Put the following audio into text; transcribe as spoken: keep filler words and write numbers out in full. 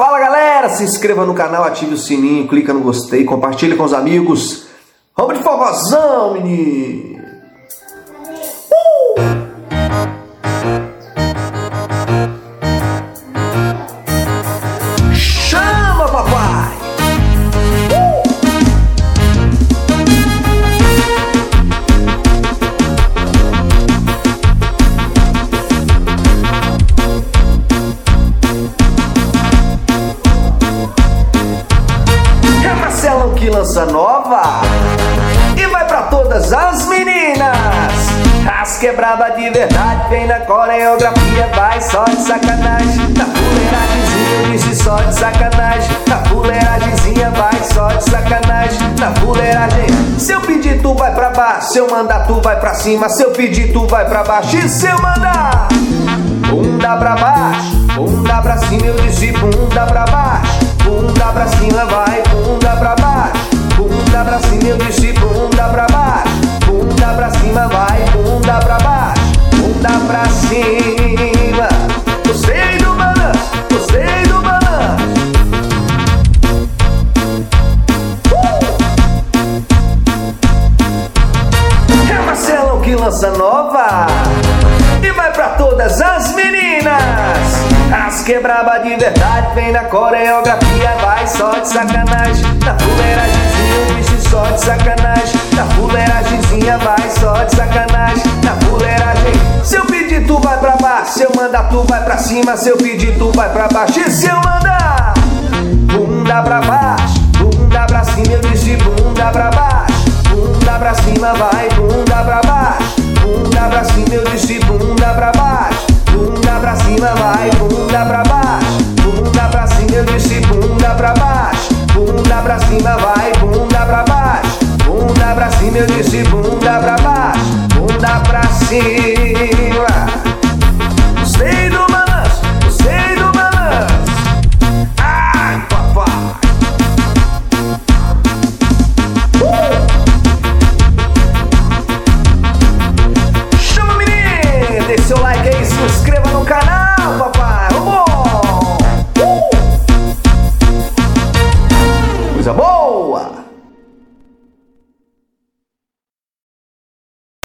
Fala galera, se inscreva no canal, ative o sininho, clica no gostei, compartilhe com os amigos. Vamos de forrozão, menino! Uh! Chama, papai! Uh! É Marcelão que lança nova e vai pra todas as meninas. As quebraba de verdade, vem na coreografia, vai só de sacanagem. Na fuleiragemzinha eu disse só de sacanagem. Na fuleiragemzinha vai só de sacanagem. Na fuleiragem, se eu pedir tu vai pra baixo, se eu mandar tu vai pra cima, se eu pedir tu vai pra baixo, e se eu mandar bunda pra baixo, bunda pra cima, eu disse bunda pra baixo, bunda pra cima, vai bunda pra baixo, bunda pra cima, eu disse bunda pra baixo, bunda pra cima, vai bunda pra baixo, bunda pra cima. Gostei do balanço, gostei do balanço. Uh! É Marcelão que lança nova e vai pra todas as meninas. As quebraba de verdade, vem na coreografia, vai só de sacanagem. Na fuleiragemzinha eu disse só de sacanagem. Na fuleiragemzinha vai só de sacanagem. Na fuleiragem, se eu pedir tu vai pra baixo, se eu mandar tu vai pra cima, se eu pedir tu vai pra baixo, e se eu mandar bunda pra baixo, bunda pra cima, eu disse bunda pra baixo, bunda pra cima, vai bunda pra baixo, bunda pra cima, eu disse bunda pra baixo, bunda pra cima, vai bunda pra baixo, bunda pra cima, eu disse bunda pra baixo, bunda pra cima, vai bunda pra baixo, bunda pra cima, eu disse bunda pra baixo, bunda pra cima.